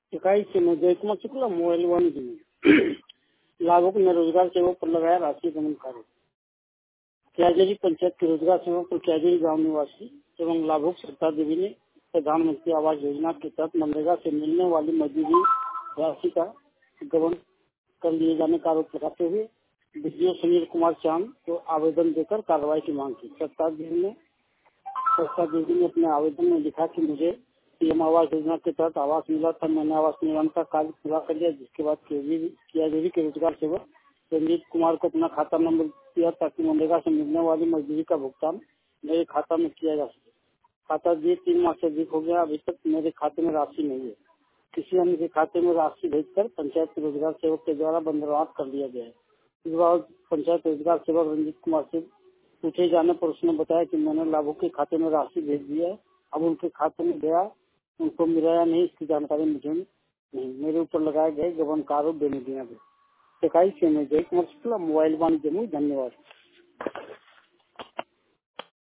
इकाई से मैं जय कुमार शुक्ला मोबाइल वन लाभुक ने रोजगार सेवक पर लगाया राष्ट्रीय दमन कार्य। क्याजेरी पंचायत के रोजगार सेवक और क्याजेरी गांव निवासी एवं लाभुक सरकार देवी ने प्रधानमंत्री आवास योजना के तहत मनरेगा से मिलने वाली मजदूरी राशि का गबन कर लिए जाने का आरोप लगाते हुए डीजीओ सुनील कुमार चांद को आवेदन देकर कार्रवाई की मांग की। सरकार देवी ने अपने आवेदन में लिखा कि मुझे पीएम आवास योजना के तहत आवास मिला था। मैंने आवास निर्माण का कार्य पूरा कर लिया, जिसके बाद क्याजेरी के रोजगार सेवक रंजीत कुमार को अपना खाता नंबर दिया ताकि मनरेगा से मिलने वाली मजदूरी का भुगतान मेरे खाता में किया जा सके। खाता दिए 3 माह से अधिक हो गया, अभी तक मेरे खाते में राशि नहीं है। किसी अन्य के खाते में राशि भेजकर पंचायत के रोजगार सेवक के द्वारा बंदरवाट कर लिया गया है। इस बार पंचायत रोजगार सेवक रंजीत कुमार से पूछे जाने पर उसने बताया कि मैंने लाभुक के खाते में राशि भेज दी है। अब उनके खाते में गया, उनको मिला या नहीं इसकी जानकारी मुझे नहीं। मेरे ऊपर लगाए गए गबन का आरोप बेनबीना इकाई से मैं जय कुमार शुक्ला मोबाइल वन जमुई। धन्यवाद।